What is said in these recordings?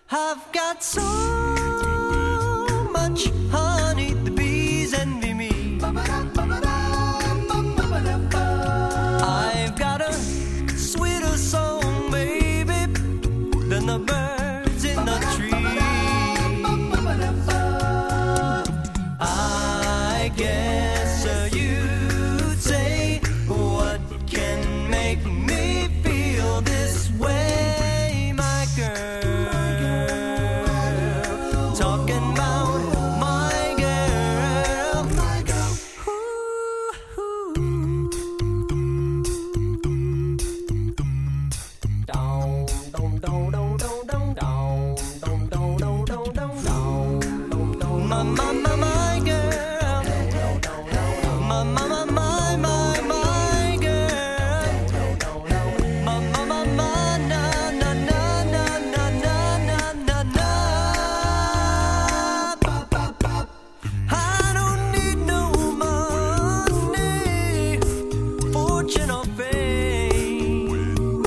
I've got so much honey, the bees envy me. I've got a sweeter song, baby, than the birds in the tree. I guess you'd say, what can make me feel this way, my girl? Talking about my girl, my girl. Ooh. Down, down, down, down, down, down, down, down, down, down, down, down, down. My girl. My girl. My na na na na na na na na. I don't need no money, fortune or fame.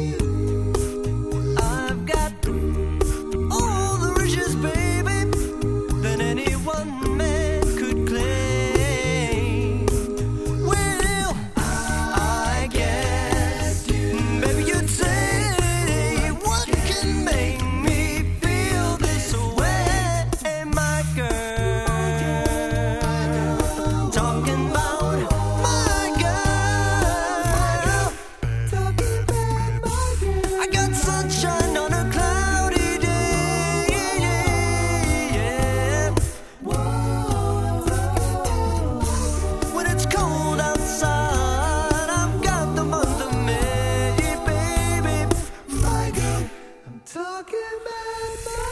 I've got all the riches, baby, than any one man could claim. Well, I guess, baby, you'd say, what can make me feel this way, my girl? Talking about my girl. I got sunshine on a cloudy day. Yeah. When it's cold outside, I've got the month of May, baby. My girl. I'm talking about my